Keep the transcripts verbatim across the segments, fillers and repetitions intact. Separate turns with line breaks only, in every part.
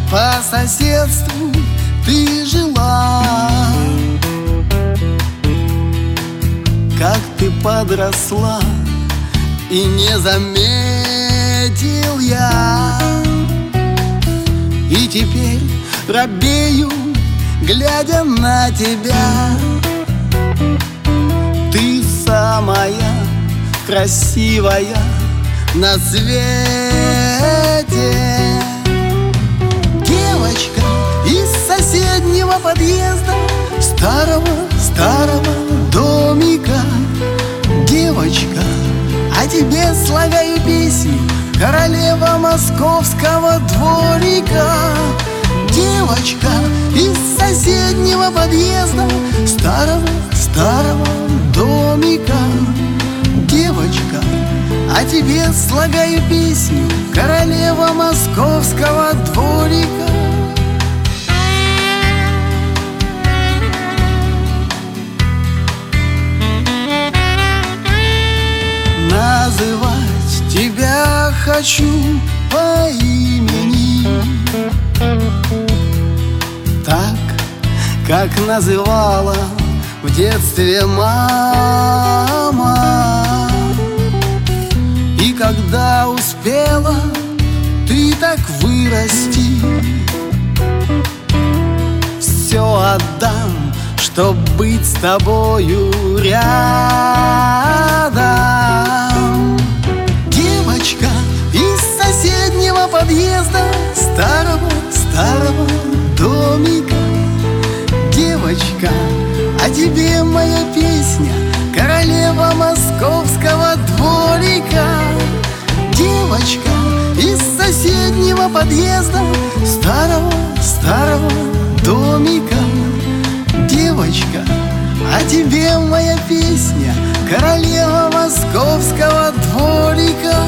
по соседству ты жила. Как ты подросла, и не заметил я. И теперь робею, глядя на тебя. Ты самая красивая на свете. Девочка из соседнего подъезда, старого-старого домика. Девочка, о тебе слагаю песню, королева московского дворика. Девочка из соседнего подъезда, старого-старого домика. Девочка, о тебе слагаю песню, королева московского дворика. Называть тебя хочу по имени, так, как называла в детстве мама. И когда успела ты так вырасти, все отдам, чтоб быть с тобою рядом. Девочка из соседнего подъезда, старого-старого домика. Девочка, о тебе моя песня, королева московского дворика. Девочка из соседнего подъезда, старого-старого домика. Девочка, о тебе моя песня, королева московского дворика.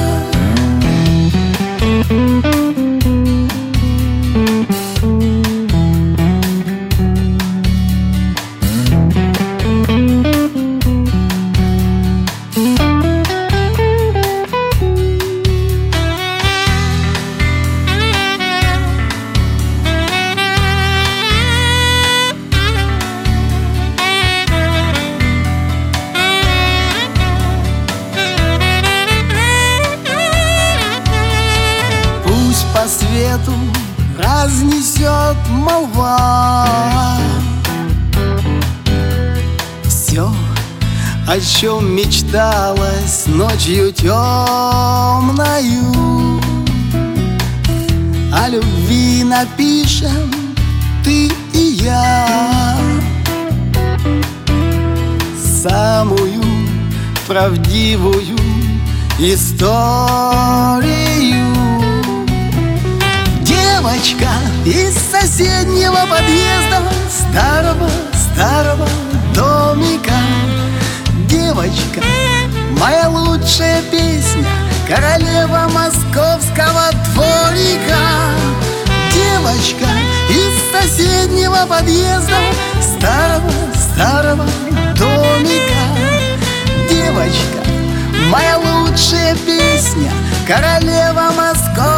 По свету разнесет молва все, о чем мечталось ночью темною. О любви напишем ты и я самую правдивую историю. Девочка из соседнего подъезда, старого-старого домика. Девочка, моя лучшая песня, королева московского дворика. Девочка из соседнего подъезда, старого-старого домика. Девочка, моя лучшая песня, королева московского